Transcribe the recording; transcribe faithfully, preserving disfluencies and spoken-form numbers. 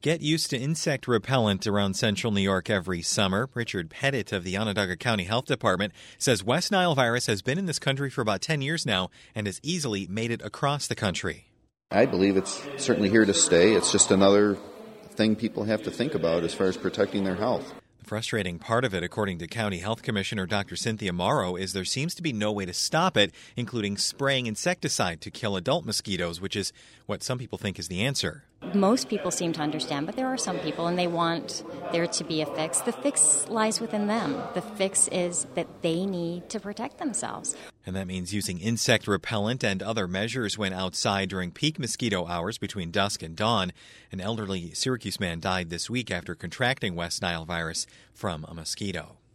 get used to insect repellent around central New York every summer. Richard Pettit of the Onondaga County Health Department says West Nile virus has been in this country for about ten years now and has easily made it across the country. I believe it's certainly here to stay. It's just another thing people have to think about as far as protecting their health. The frustrating part of it, according to County Health Commissioner Doctor Cynthia Morrow, is there seems to be no way to stop it, including spraying insecticide to kill adult mosquitoes, which is what some people think is the answer. Most people seem to understand, but there are some people, and they want there to be a fix. The fix lies within them. The fix is that they need to protect themselves. And that means using insect repellent and other measures when outside during peak mosquito hours between dusk and dawn. An elderly Syracuse man died this week after contracting West Nile virus from a mosquito.